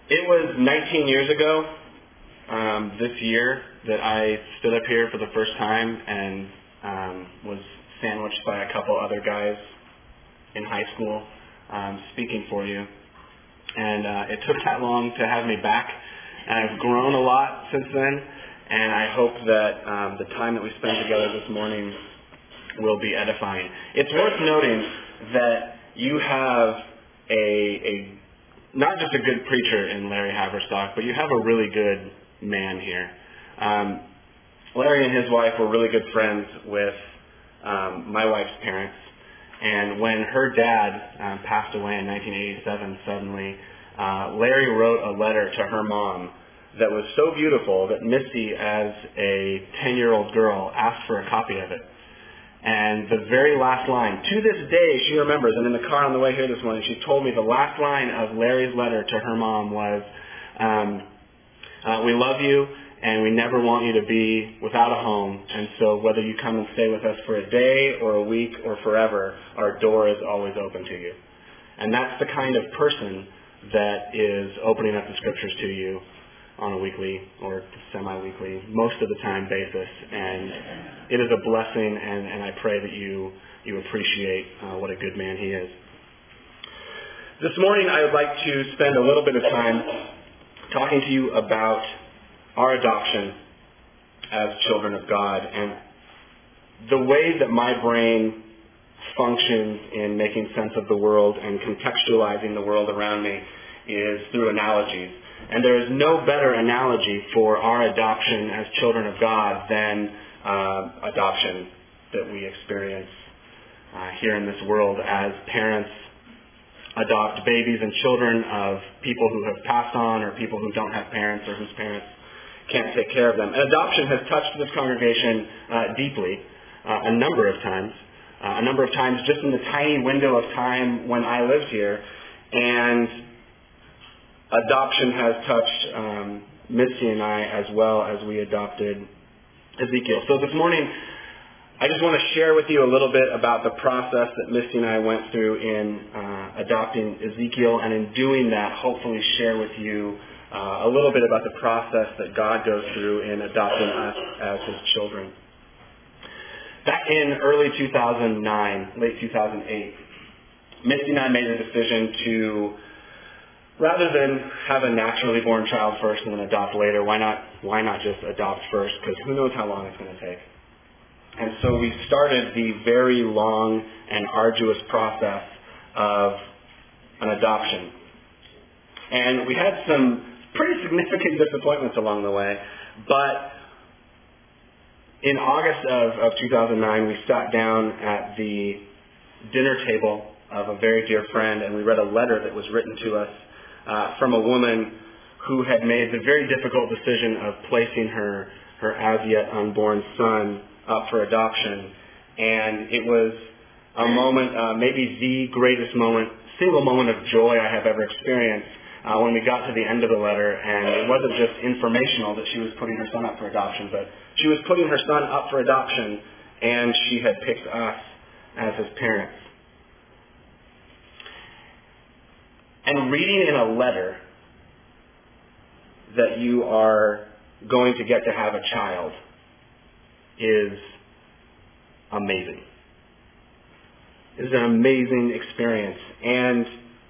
It was 19 years ago this year that I stood up here for the first time and was sandwiched by a couple other guys in high school speaking for you. And it took that long to have me back. And I've grown a lot since then. And I hope that the time that we spend together this morning will be edifying. It's worth noting that you have a not just a good preacher in Larry Haverstock, but you have a really good man here. Larry and his wife were really good friends with my wife's parents. And when her dad passed away in 1987 suddenly, Larry wrote a letter to her mom that was so beautiful that Misty, as a 10-year-old girl, asked for a copy of it. And the very last line, to this day she remembers, and in the car on the way here this morning, she told me the last line of Larry's letter to her mom was, we love you and we never want you to be without a home, and so whether you come and stay with us for a day or a week or forever, our door is always open to you. And that's the kind of person that is opening up the scriptures to you on a weekly or semi-weekly, most of the time basis. And it is a blessing, and I pray that you appreciate what a good man he is. This morning I would like to spend a little bit of time talking to you about our adoption as children of God, and the way that my brain functions in making sense of the world and contextualizing the world around me is through analogies. And there is no better analogy for our adoption as children of God than adoption that we experience here in this world as parents adopt babies and children of people who have passed on or people who don't have parents or whose parents can't take care of them. And adoption has touched this congregation deeply a number of times just in the tiny window of time when I lived here. And adoption has touched Misty and I as well as we adopted Ezekiel. So this morning, I just want to share with you a little bit about the process that Misty and I went through in adopting Ezekiel, and in doing that, hopefully share with you a little bit about the process that God goes through in adopting us as His children. Back in early 2009, late 2008, Misty and I made a decision to, rather than have a naturally born child first and then adopt later, why not just adopt first? Because who knows how long it's going to take. And so we started the very long and arduous process of an adoption. And we had some pretty significant disappointments along the way. But in August of 2009, we sat down at the dinner table of a very dear friend, and we read a letter that was written to us from a woman who had made the very difficult decision of placing her as yet unborn son up for adoption. And it was a moment, maybe the greatest moment, single moment of joy I have ever experienced when we got to the end of the letter. And it wasn't just informational that she was putting her son up for adoption, but she was putting her son up for adoption, and she had picked us as his parents. And reading in a letter that you are going to get to have a child is amazing. It is an amazing experience. And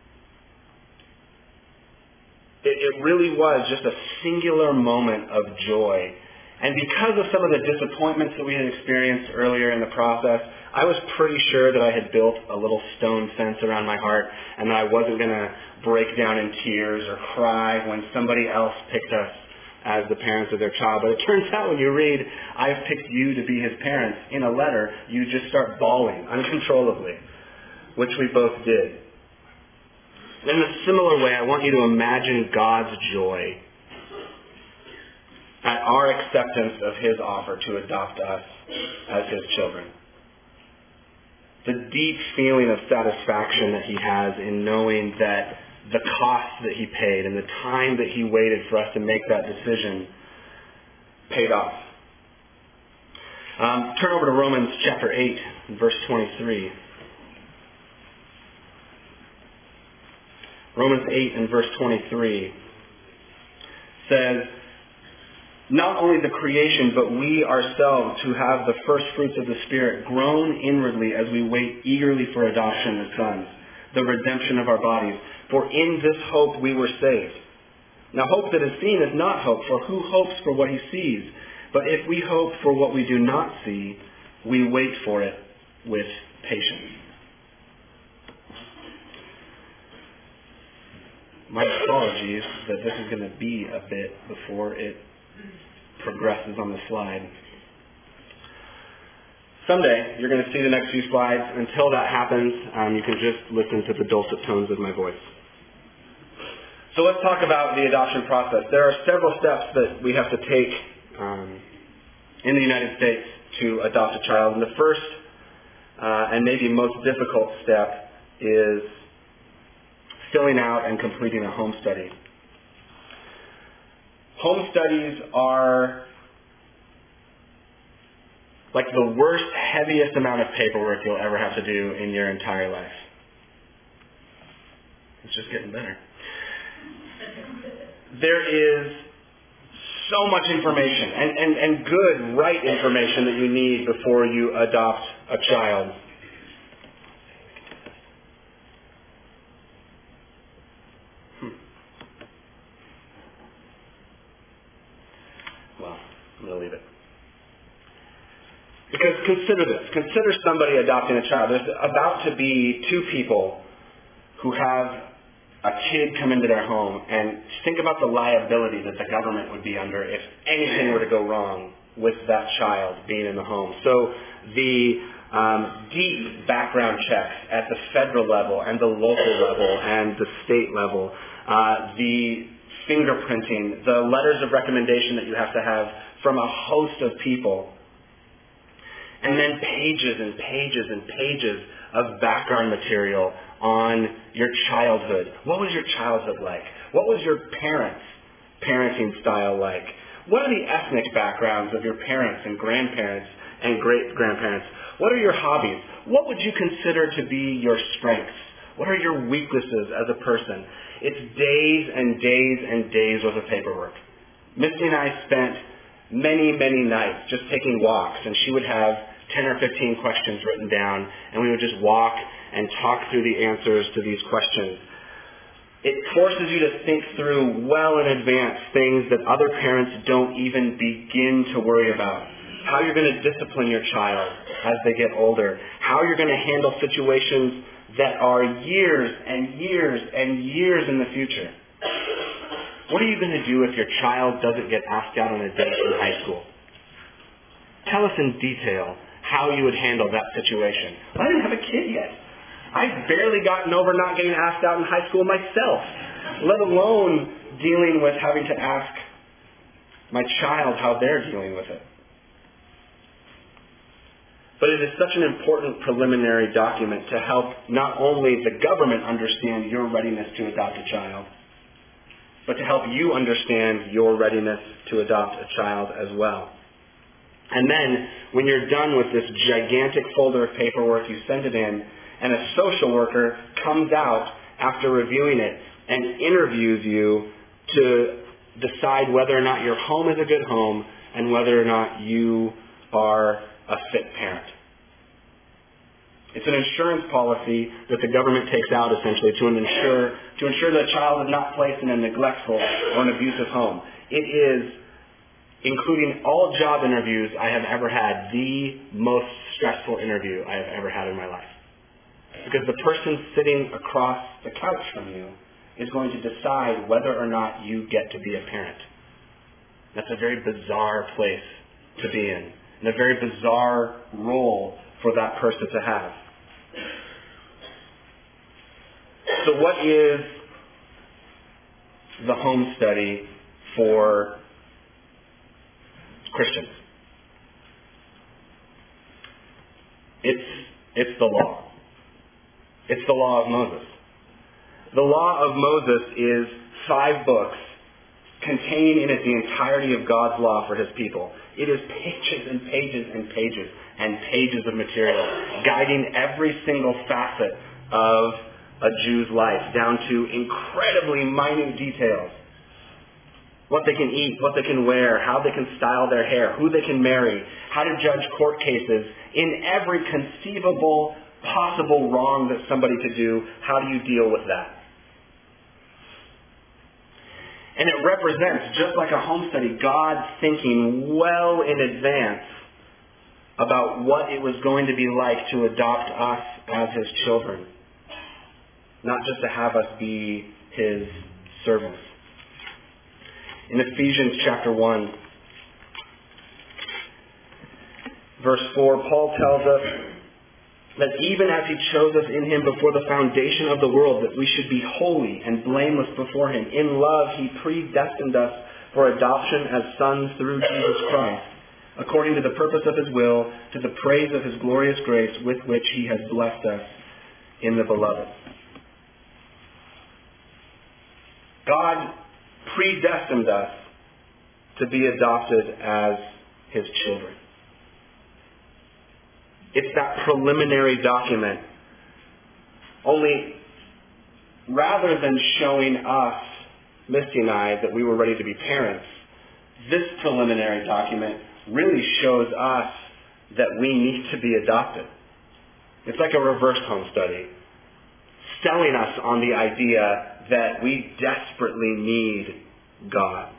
it really was just a singular moment of joy. And because of some of the disappointments that we had experienced earlier in the process, I was pretty sure that I had built a little stone fence around my heart and that I wasn't going to break down in tears or cry when somebody else picked us as the parents of their child. But it turns out when you read, "I've picked you to be his parents," in a letter, you just start bawling uncontrollably, which we both did. In a similar way, I want you to imagine God's joy at our acceptance of his offer to adopt us as his children. The deep feeling of satisfaction that he has in knowing that the cost that he paid and the time that he waited for us to make that decision paid off. Turn over to Romans chapter 8, verse 23. Romans 8 and verse 23. says, not only the creation, but we ourselves who have the first fruits of the Spirit groan inwardly as we wait eagerly for adoption as sons, the redemption of our bodies. For in this hope we were saved. Now hope that is seen is not hope, for who hopes for what he sees? But if we hope for what we do not see, we wait for it with patience. My apologies that this is going to be a bit before it progresses on the slide. Someday, you're going to see the next few slides. Until that happens, you can just listen to the dulcet tones of my voice. So let's talk about the adoption process. There are several steps that we have to take in the United States to adopt a child. And the first and maybe most difficult step is filling out and completing a home study. Home studies are like the worst, heaviest amount of paperwork you'll ever have to do in your entire life. It's just getting better. There is so much information and good, right information that you need before you adopt a child. Well, I'm going to leave it. Because consider this. Consider somebody adopting a child. There's about to be two people who have a kid come into their home, and think about the liability that the government would be under if anything were to go wrong with that child being in the home. So the deep background checks at the federal level and the local level and the state level, the fingerprinting, the letters of recommendation that you have to have from a host of people, and then pages and pages and pages of background material on your childhood. What was your childhood like? What was your parents' parenting style like? What are the ethnic backgrounds of your parents and grandparents and great-grandparents? What are your hobbies? What would you consider to be your strengths? What are your weaknesses as a person? It's days and days and days worth of paperwork. Misty and I spent many, many nights just taking walks, and she would have 10 or 15 questions written down, and we would just walk and talk through the answers to these questions. It forces you to think through well in advance things that other parents don't even begin to worry about. How you're going to discipline your child as they get older. How you're going to handle situations that are years and years and years in the future. What are you going to do if your child doesn't get asked out on a date in high school? Tell us in detail how you would handle that situation. I didn't have a kid yet. I've barely gotten over not getting asked out in high school myself, let alone dealing with having to ask my child how they're dealing with it. But it is such an important preliminary document to help not only the government understand your readiness to adopt a child, but to help you understand your readiness to adopt a child as well. And then, when you're done with this gigantic folder of paperwork, you send it in, and a social worker comes out after reviewing it and interviews you to decide whether or not your home is a good home and whether or not you are a fit parent. It's an insurance policy that the government takes out essentially to ensure that a child is not placed in a neglectful or an abusive home. It is, including all job interviews I have ever had, the most stressful interview I have ever had in my life. Because the person sitting across the couch from you is going to decide whether or not you get to be a parent. That's a very bizarre place to be in, and a very bizarre role for that person to have. So what is the home study for Christians? It's the law. It's the law of Moses. The law of Moses is 5 books containing in it the entirety of God's law for his people. It is pages and pages and pages and pages of material guiding every single facet of a Jew's life down to incredibly minute details. what they can eat, what they can wear, how they can style their hair, who they can marry, how to judge court cases, in every conceivable, possible wrong that somebody could do. How do you deal with that? And it represents, just like a home study, God thinking well in advance about what it was going to be like to adopt us as His children. Not just to have us be His servants. In Ephesians chapter 1, verse 4, Paul tells us that even as He chose us in Him before the foundation of the world, that we should be holy and blameless before Him. In love, He predestined us for adoption as sons through Jesus Christ, according to the purpose of His will, to the praise of His glorious grace with which He has blessed us in the Beloved. God predestined us to be adopted as His children. It's that preliminary document. Only rather than showing us, Misty and I, that we were ready to be parents, this preliminary document really shows us that we need to be adopted. It's like a reverse home study, selling us on the idea that we desperately need God.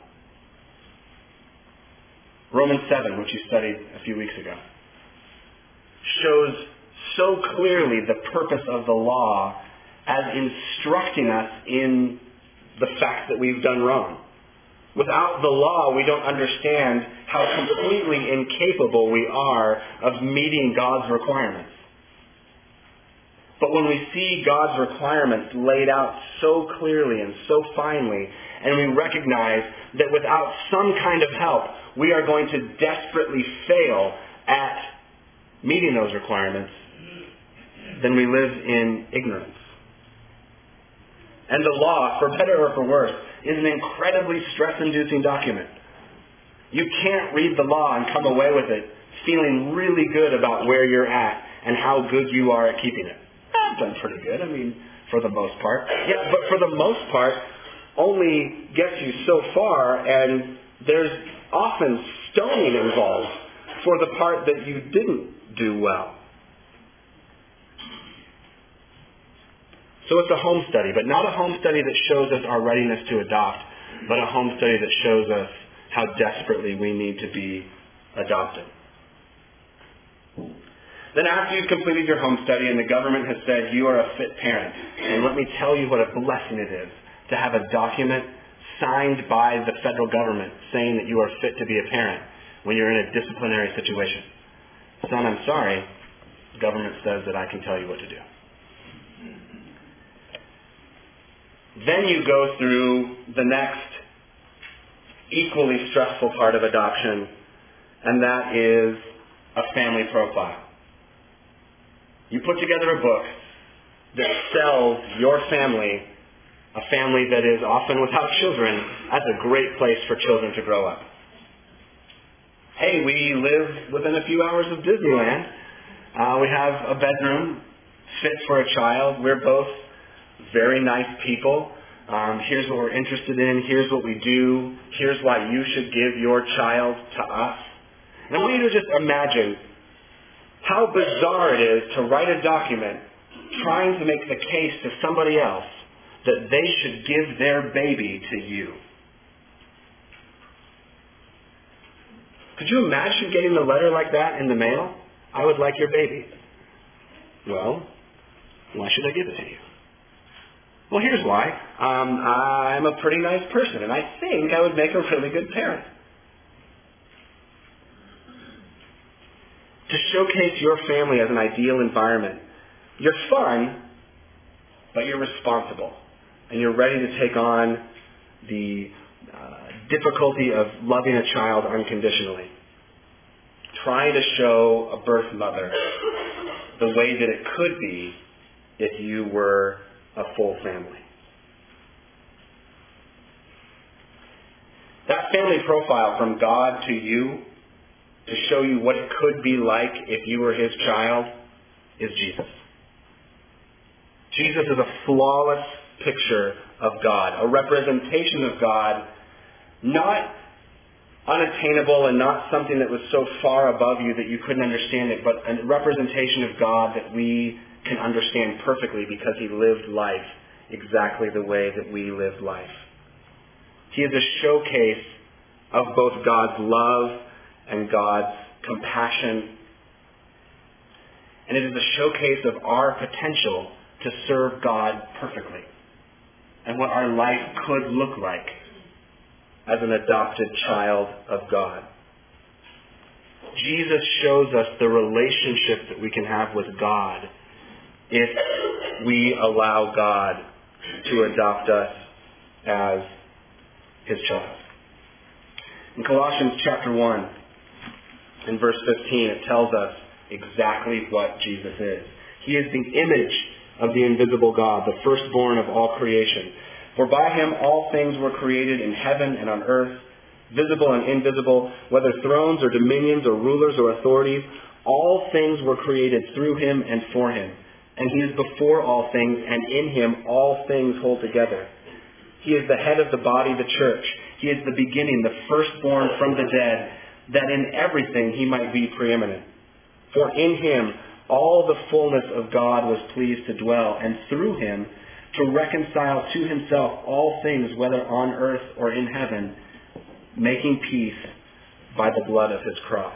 Romans 7, which you studied a few weeks ago, shows so clearly the purpose of the law as instructing us in the fact that we've done wrong. Without the law, we don't understand how completely incapable we are of meeting God's requirements. But when we see God's requirements laid out so clearly and so finely, and we recognize that without some kind of help, we are going to desperately fail at meeting those requirements, then we live in ignorance. And the law, for better or for worse, is an incredibly stress-inducing document. You can't read the law and come away with it feeling really good about where you're at and how good you are at keeping it. I've done pretty good, for the most part. Yeah, but for the most part, only gets you so far, and there's often stoning involved for the part that you didn't do well. So it's a home study, but not a home study that shows us our readiness to adopt, but a home study that shows us how desperately we need to be adopted. Then after you've completed your home study and the government has said you are a fit parent, and let me tell you what a blessing it is to have a document signed by the federal government saying that you are fit to be a parent when you're in a disciplinary situation. Son, I'm sorry, the government says that I can tell you what to do. Then you go through the next equally stressful part of adoption, and that is a family profile. You put together a book that sells your family, a family that is often without children, as a great place for children to grow up. Hey, we live within a few hours of Disneyland. We have a bedroom fit for a child. We're both very nice people. Here's what we're interested in. Here's what we do. Here's why you should give your child to us. And I want you to just imagine how bizarre it is to write a document trying to make the case to somebody else that they should give their baby to you. Could you imagine getting a letter like that in the mail? I would like your baby. Well, why should I give it to you? Well, here's why. I'm a pretty nice person, and I think I would make a really good parent. To showcase your family as an ideal environment, you're fun, but you're responsible, and you're ready to take on the difficulty of loving a child unconditionally. Trying to show a birth mother the way that it could be if you were a full family. That family profile from God to you to show you what it could be like if you were His child is Jesus. Jesus is a flawless picture of God, a representation of God Not unattainable and not something that was so far above you that you couldn't understand it, but a representation of God that we can understand perfectly because he lived life exactly the way that we lived life. He is a showcase of both God's love and God's compassion. And it is a showcase of our potential to serve God perfectly and what our life could look like as an adopted child of God. Jesus shows us the relationship that we can have with God if we allow God to adopt us as his child. In Colossians chapter 1, in verse 15, it tells us exactly what Jesus is. He is the image of the invisible God, the firstborn of all creation. For by him all things were created in heaven and on earth, visible and invisible, whether thrones or dominions or rulers or authorities, all things were created through him and for him. And he is before all things, and in him all things hold together. He is the head of the body, the church. He is the beginning, the firstborn from the dead, that in everything he might be preeminent. For in him all the fullness of God was pleased to dwell, and through him to reconcile to himself all things, whether on earth or in heaven, making peace by the blood of his cross.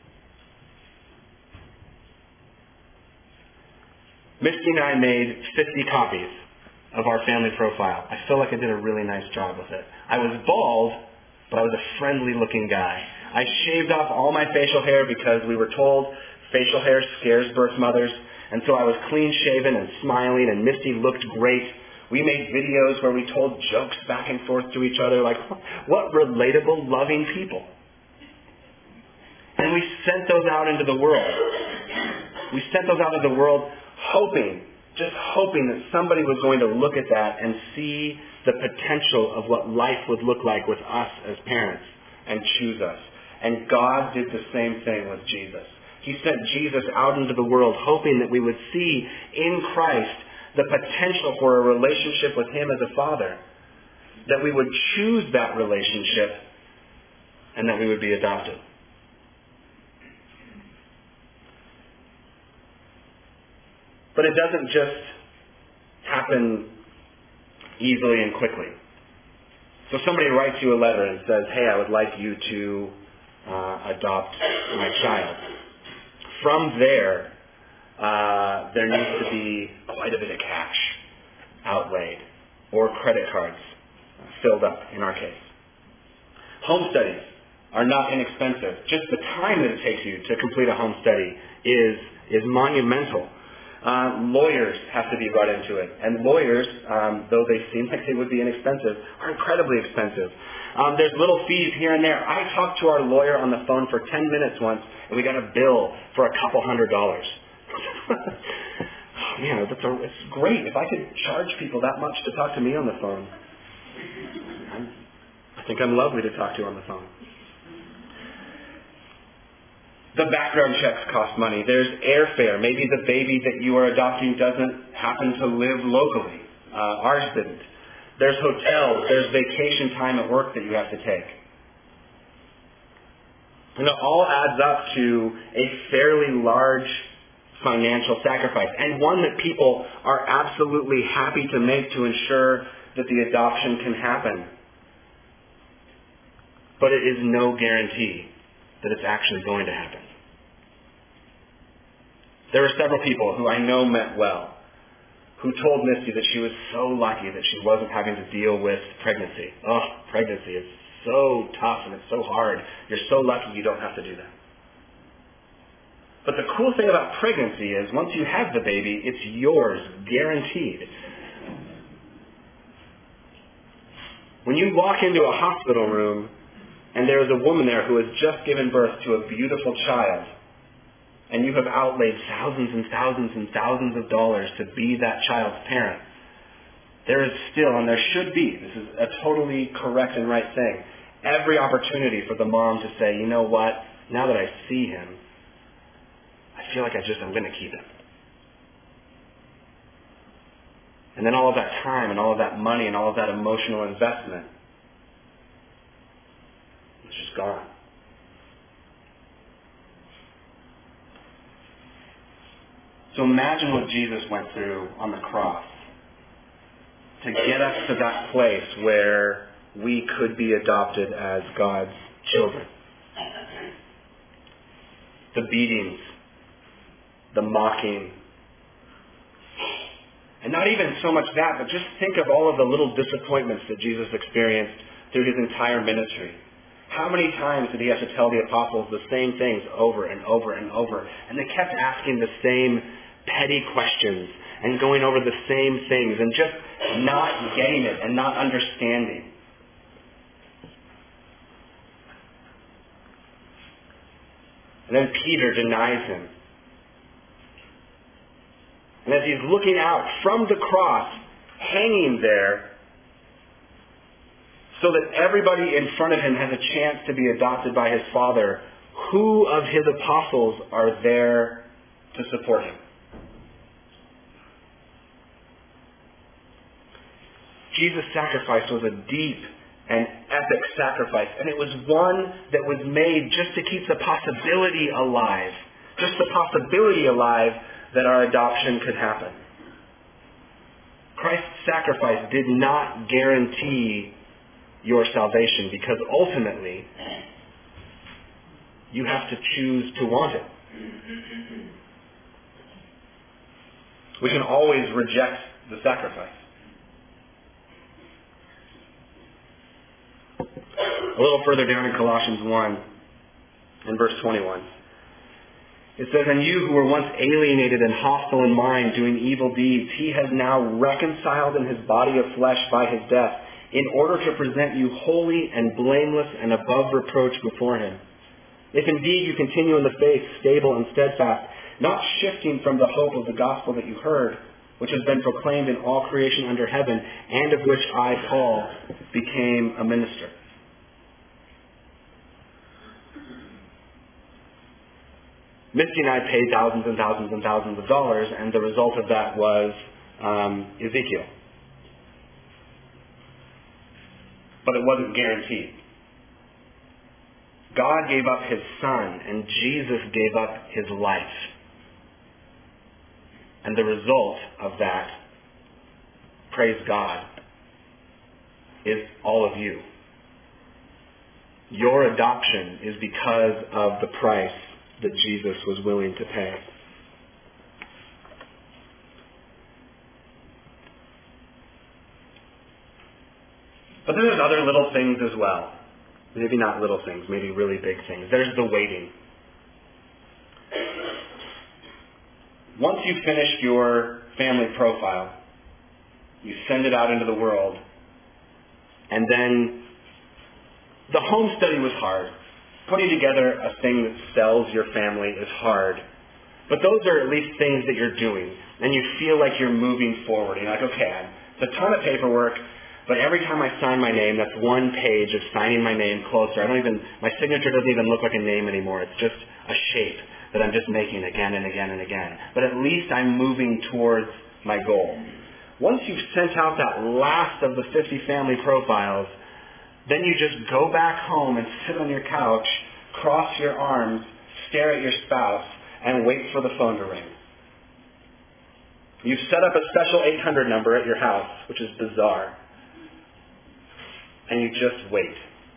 Misty and I made 50 copies of our family profile. I feel like I did a really nice job with it. I was bald, but I was a friendly-looking guy. I shaved off all my facial hair because we were told facial hair scares birth mothers. And so I was clean-shaven and smiling, and Misty looked great. We made videos where we told jokes back and forth to each other, like, what relatable, loving people. And we sent those out into the world. We sent those out into the world just hoping that somebody was going to look at that and see the potential of what life would look like with us as parents and choose us. And God did the same thing with Jesus. He sent Jesus out into the world hoping that we would see in Christ the potential for a relationship with him as a father, that we would choose that relationship, and that we would be adopted. But it doesn't just happen easily and quickly. So somebody writes you a letter and says, hey, I would like you to adopt my child. From there, there needs to be quite a bit of cash outlaid or credit cards filled up in our case. Home studies are not inexpensive. Just the time that it takes you to complete a home study is monumental. Lawyers have to be brought into it. And lawyers, though they seem like they would be inexpensive, are incredibly expensive. There's little fees here and there. I talked to our lawyer on the phone for 10 minutes once, and we got a bill for $200. Man, it's great. If I could charge people that much to talk to me on the phone, I think I'm lovely to talk to on the phone. The background checks cost money. There's airfare. Maybe the baby that you are adopting doesn't happen to live locally. Ours didn't. There's hotels. There's vacation time at work that you have to take. And it all adds up to a fairly large financial sacrifice, and one that people are absolutely happy to make to ensure that the adoption can happen. But it is no guarantee that it's actually going to happen. There were several people who I know meant well, who told Misty that she was so lucky that she wasn't having to deal with pregnancy. Oh, pregnancy is so tough and it's so hard. You're so lucky you don't have to do that. But the cool thing about pregnancy is once you have the baby, it's yours, guaranteed. When you walk into a hospital room and there is a woman there who has just given birth to a beautiful child, and you have outlaid thousands and thousands and thousands of dollars to be that child's parent, there is still, and there should be, this is a totally correct and right thing, every opportunity for the mom to say, you know what, now that I see him, I feel like I'm going to keep him. And then all of that time and all of that money and all of that emotional investment It's just gone. So imagine what Jesus went through on the cross to get us to that place where we could be adopted as God's children. The beatings, the mocking, and not even so much that, but just think of all of the little disappointments that Jesus experienced through his entire ministry. How many times did he have to tell the apostles the same things over and over and over? And they kept asking the same petty questions and going over the same things and just not getting it and not understanding. And then Peter denies him. And as he's looking out from the cross, hanging there, so that everybody in front of him has a chance to be adopted by his Father, who of his apostles are there to support him? Jesus' sacrifice was a deep and epic sacrifice, and it was one that was made just to keep the possibility alive, that our adoption could happen. Christ's sacrifice did not guarantee your salvation, because ultimately you have to choose to want it. We can always reject the sacrifice. A little further down in Colossians 1, in verse 21, it says, "And you who were once alienated and hostile in mind, doing evil deeds, he has now reconciled in his body of flesh by his death, in order to present you holy and blameless and above reproach before him. If indeed you continue in the faith, stable and steadfast, not shifting from the hope of the gospel that you heard, which has been proclaimed in all creation under heaven, and of which I, Paul, became a minister." Misty and I paid thousands and thousands and thousands of dollars, and the result of that was Ezekiel. But it wasn't guaranteed. God gave up his son, and Jesus gave up his life. And the result of that, praise God, is all of you. Your adoption is because of the price that Jesus was willing to pay. But then there's other little things as well. Maybe not little things, maybe really big things. There's the waiting. Once you've finished your family profile, you send it out into the world, and then the home study was hard. Putting together a thing that sells your family is hard. But those are at least things that you're doing, and you feel like you're moving forward. You're like, okay, it's a ton of paperwork, but every time I sign my name, that's one page of signing my name closer. My signature doesn't even look like a name anymore. It's just a shape that I'm just making again and again and again. But at least I'm moving towards my goal. Once you've sent out that last of the 50 family profiles, then you just go back home and sit on your couch, cross your arms, stare at your spouse, and wait for the phone to ring. You've set up a special 800 number at your house, which is bizarre. And you just wait.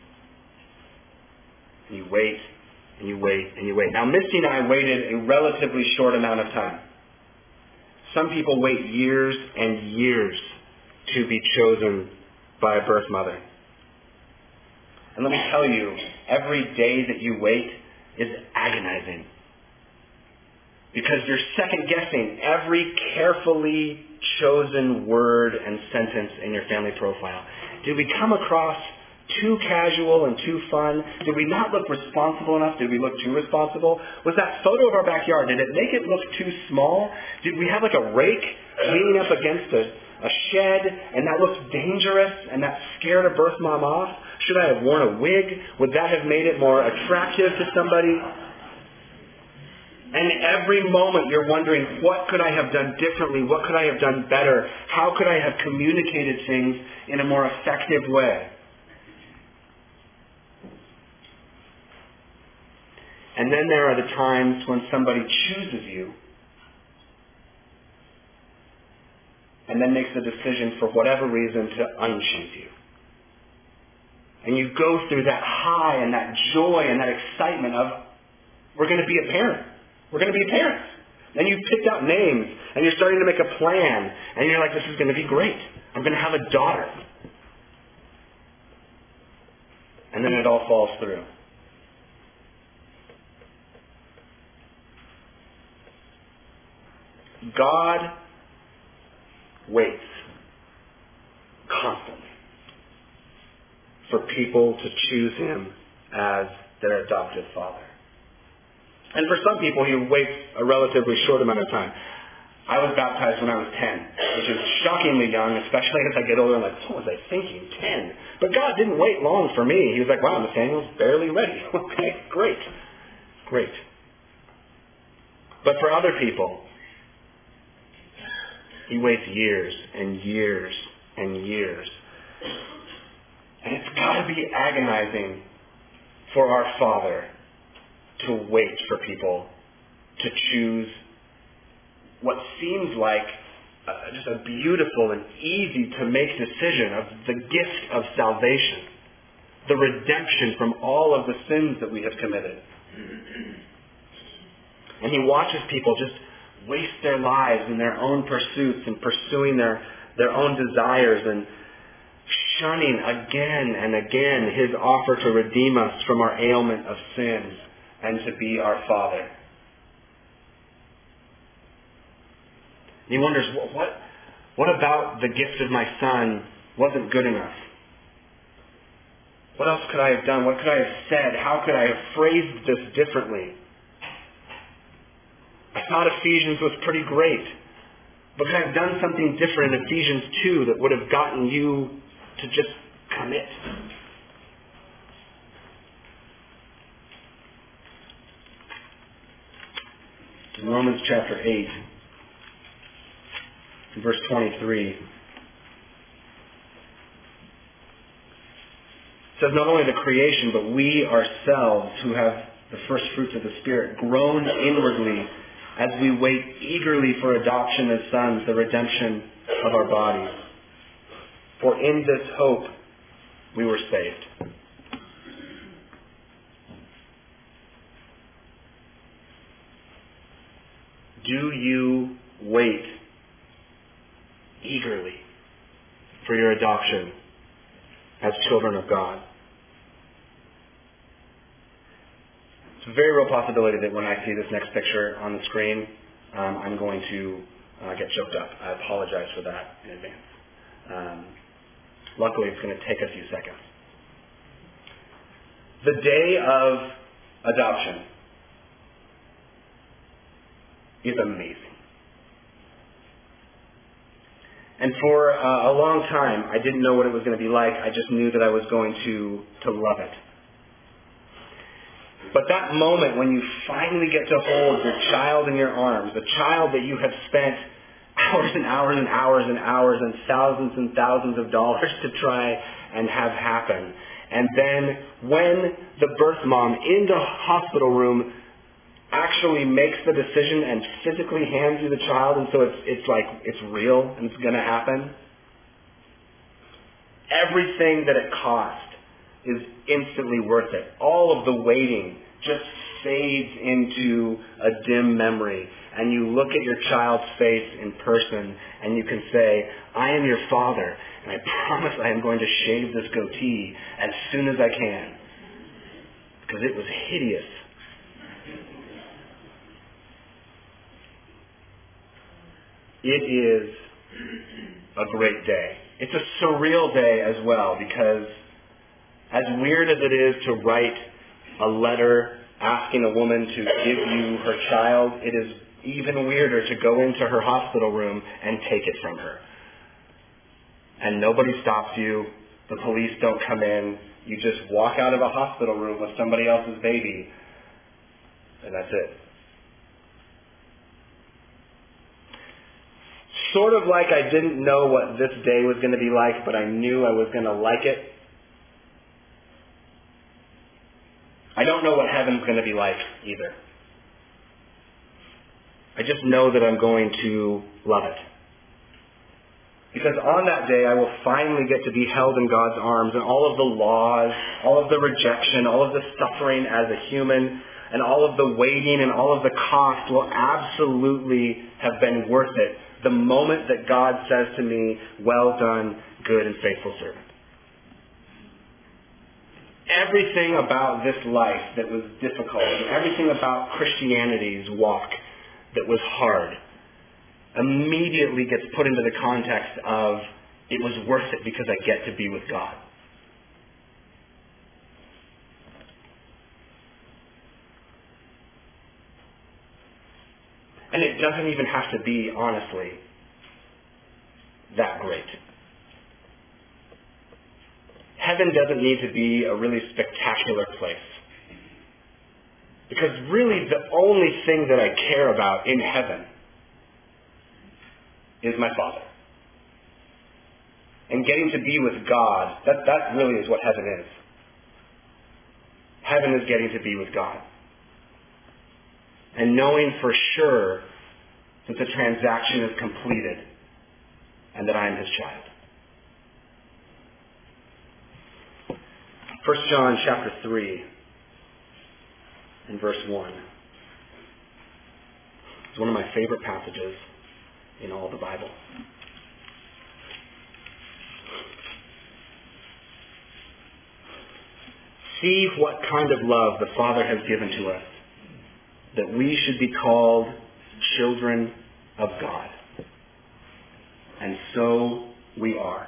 And you wait, and you wait, and you wait. Now, Misty and I waited a relatively short amount of time. Some people wait years and years to be chosen by a birth mother. And let me tell you, every day that you wait is agonizing. Because you're second-guessing every carefully chosen word and sentence in your family profile. Did we come across too casual and too fun? Did we not look responsible enough? Did we look too responsible? Was that photo of our backyard, did it make it look too small? Did we have like a rake leaning up against a shed, and that looked dangerous, and that scared a birth mom off? Should I have worn a wig? Would that have made it more attractive to somebody? And every moment you're wondering, what could I have done differently? What could I have done better? How could I have communicated things in a more effective way? And then there are the times when somebody chooses you and then makes the decision for whatever reason to unchoose you. And you go through that high and that joy and that excitement of, we're going to be a parent. We're going to be parents. And you've picked out names and you're starting to make a plan and you're like, this is going to be great. I'm going to have a daughter. And then it all falls through. God waits constantly for people to choose Him as their adopted Father. And for some people, He waits a relatively short amount of time. I was baptized when I was 10, which is shockingly young, especially as I get older. I'm like, what was I thinking? 10? But God didn't wait long for me. He was like, wow, Nathaniel's barely ready. Okay, great. Great. But for other people, He waits years and years and years. And it's got to be agonizing for our Father to wait for people to choose what seems like just a beautiful and easy to make decision of the gift of salvation, the redemption from all of the sins that we have committed. And He watches people just waste their lives in their own pursuits and pursuing their own desires and shunning again and again His offer to redeem us from our ailment of sin and to be our Father. And He wonders, what about the gift of my Son wasn't good enough? What else could I have done? What could I have said? How could I have phrased this differently? I thought Ephesians was pretty great. But could I have done something different in Ephesians 2 that would have gotten you to just commit? In Romans chapter 8, verse 23, it says, not only the creation, but we ourselves who have the first fruits of the Spirit groan inwardly as we wait eagerly for adoption as sons, the redemption of our bodies. For in this hope we were saved. Do you wait eagerly for your adoption as children of God? It's a very real possibility that when I see this next picture on the screen, I'm going to get choked up. I apologize for that in advance. Luckily, it's going to take a few seconds. The day of adoption is amazing. And for a long time, I didn't know what it was going to be like. I just knew that I was going to love it. But that moment when you finally get to hold your child in your arms, the child that you have spent hours and hours and hours and hours and thousands of dollars to try and have happen. And then when the birth mom in the hospital room actually makes the decision and physically hands you the child, and so it's like it's real and it's going to happen, everything that it cost is instantly worth it. All of the waiting just fades into a dim memory, and you look at your child's face in person and you can say, I am your father, and I promise I am going to shave this goatee as soon as I can, because it was hideous. It is a great day. It's a surreal day as well, because as weird as it is to write a letter asking a woman to give you her child, it is even weirder to go into her hospital room and take it from her. And nobody stops you. The police don't come in. You just walk out of a hospital room with somebody else's baby, and that's it. Sort of like I didn't know what this day was going to be like, but I knew I was going to like it. I don't know what heaven's going to be like either. I just know that I'm going to love it. Because on that day, I will finally get to be held in God's arms, and all of the laws, all of the rejection, all of the suffering as a human, and all of the waiting and all of the cost will absolutely have been worth it the moment that God says to me, "Well done, good and faithful servant." Everything about this life that was difficult, and everything about Christianity's walk that was hard, immediately gets put into the context of, it was worth it because I get to be with God. And it doesn't even have to be, honestly, that great. Heaven doesn't need to be a really spectacular place. Because really the only thing that I care about in heaven is my Father. And getting to be with God, that really is what heaven is. Heaven is getting to be with God. And knowing for sure that the transaction is completed and that I am his child. 1 John chapter 3 and verse 1. It's one of my favorite passages in all the Bible. See what kind of love the Father has given to us, that we should be called children of God. And so we are.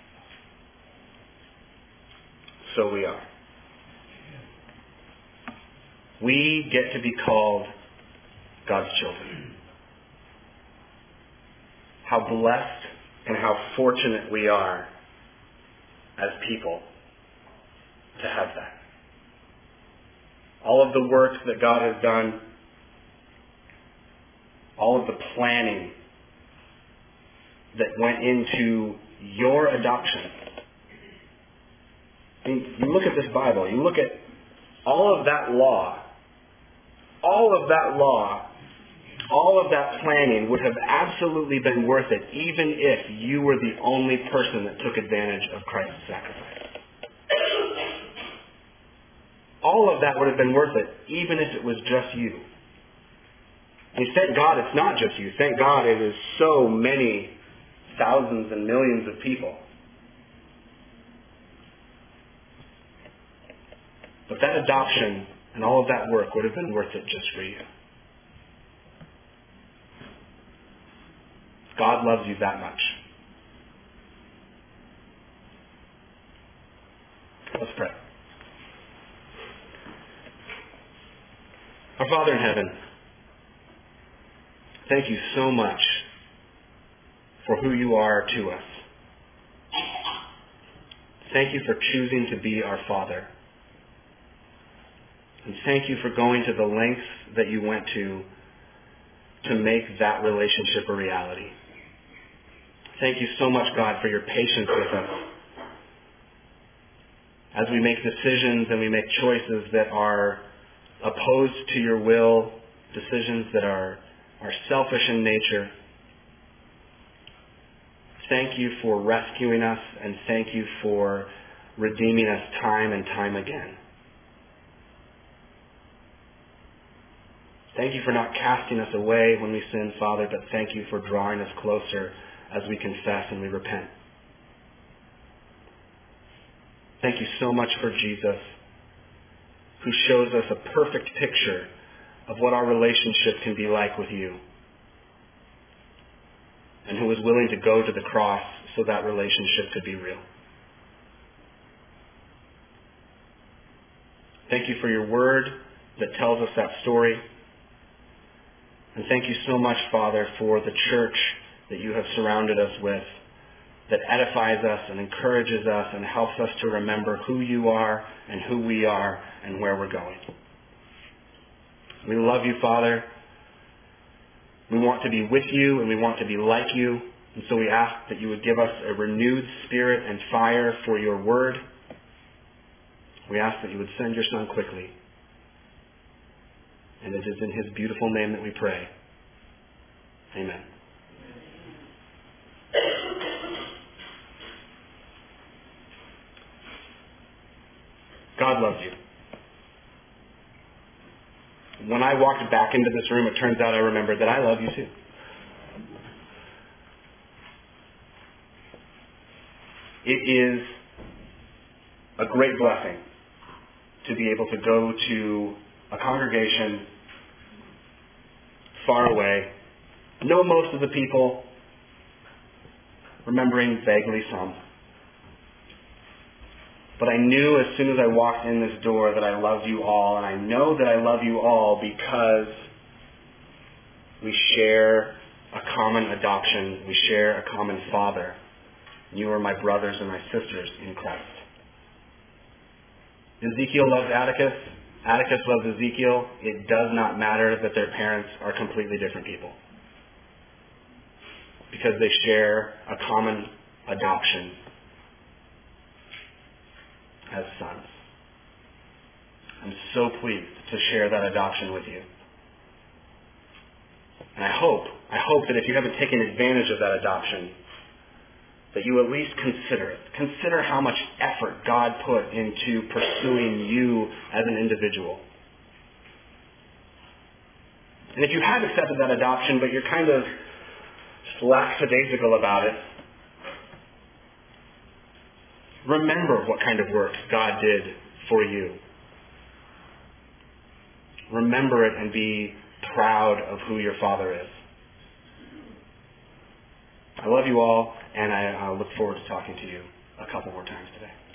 So we are. We get to be called God's children. How blessed and how fortunate we are as people to have that. All of the work that God has done, all of the planning that went into your adoption. I mean, you look at this Bible, you look at all of that law, all of that planning would have absolutely been worth it, even if you were the only person that took advantage of Christ's sacrifice. All of that would have been worth it, even if it was just you. And thank God it's not just you. Thank God it is so many thousands and millions of people. But that adoption and all of that work would have been worth it just for you. God loves you that much. Let's pray. Our Father in heaven, thank you so much for who you are to us. Thank you for choosing to be our Father. And thank you for going to the lengths that you went to make that relationship a reality. Thank you so much, God, for your patience with us. As we make decisions and we make choices that are opposed to your will, decisions that are selfish in nature. Thank you for rescuing us, and thank you for redeeming us time and time again. Thank you for not casting us away when we sin, Father, but thank you for drawing us closer as we confess and we repent. Thank you so much for Jesus, who shows us a perfect picture of what our relationship can be like with you, and who was willing to go to the cross so that relationship could be real. Thank you for your word that tells us that story. And thank you so much, Father, for the church that you have surrounded us with, that edifies us and encourages us and helps us to remember who you are and who we are and where we're going. We love you, Father. We want to be with you and we want to be like you. And so we ask that you would give us a renewed spirit and fire for your word. We ask that you would send your Son quickly. And it is in his beautiful name that we pray. Amen. God loves you. When I walked back into this room, it turns out I remembered that I love you too. It is a great blessing to be able to go to a congregation far away, know most of the people, remembering vaguely some. But I knew as soon as I walked in this door that I loved you all, and I know that I love you all because we share a common adoption. We share a common Father. You are my brothers and my sisters in Christ. Ezekiel loves Atticus. Atticus loves Ezekiel. It does not matter that their parents are completely different people, because they share a common adoption as sons. I'm so pleased to share that adoption with you. And I hope that if you haven't taken advantage of that adoption, that you at least consider it. Consider how much effort God put into pursuing you as an individual. And if you have accepted that adoption, but you're kind of lackadaisical about it, remember what kind of work God did for you. Remember it and be proud of who your Father is. I love you all, and I look forward to talking to you a couple more times today.